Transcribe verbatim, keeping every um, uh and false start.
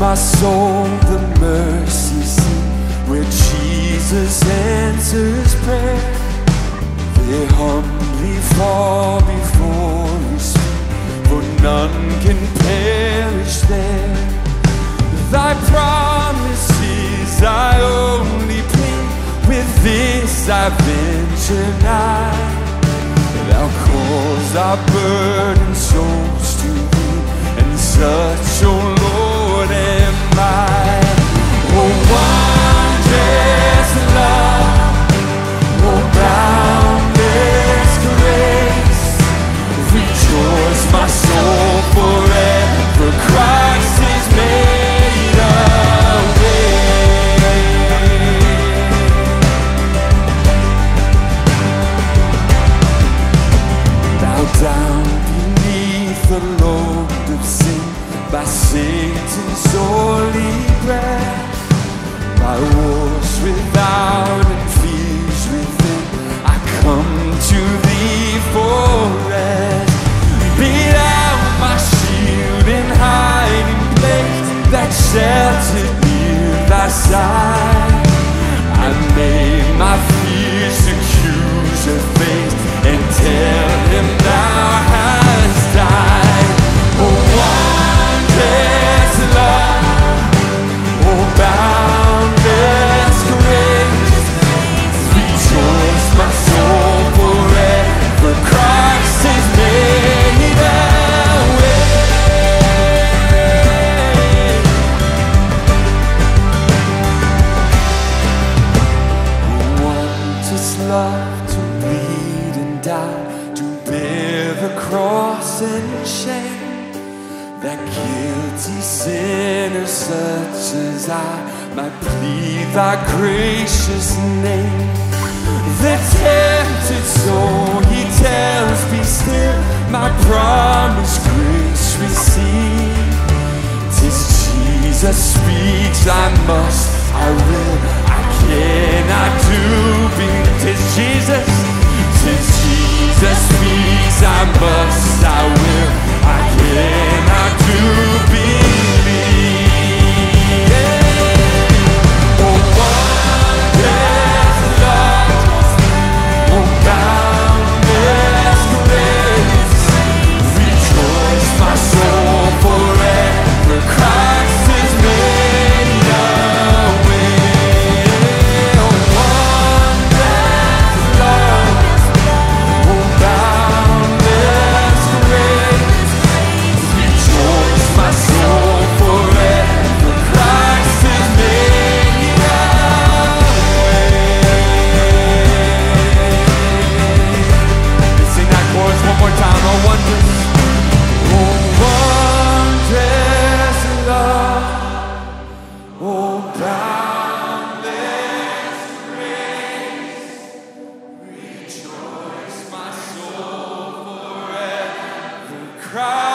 my soul the mercy seat where Jesus answers prayer. They humbly fall before His feet, for none can perish there. Thy promises I only plead, with this I venture nigh. Thou cause our burdened souls to Thee, and such, O Lord, am I. Oh, wondrous love, oh, boundless grace, rejoice my soul forever, Christ has made a way. Bow down beneath the load of sin, by Satan's sorely breath, by wars without and fears within, I come to Thee for rest. Be Thou my shield and hiding place, that sheltered near Thy side. I made my fears accuser face, and tell him Thou hast died. Oh, wondrous love, oh, boundless grace, rejoice my soul forever, Christ has made a way. Who wants love to bleed and die, to bear the cross and shame, that guilty sinner such as I might plead Thy gracious name. The tempted soul, he tells, be still, my promised grace receive. 'Tis Jesus speaks, I must, I will, I cannot do be. 'Tis Jesus, 'tis Jesus speaks, I must, I will, I cannot do believe. Oh, wondrous love, oh, boundless grace, rejoice my soul forever, Christ has made a way. Oh, wondrous love, oh, boundless grace, rejoice my soul forever, Christ has made a way. Let's sing that chorus one more time. Oh, wondrous, oh, wondrous love, oh, boundless grace, rejoice my soul forever, Christ.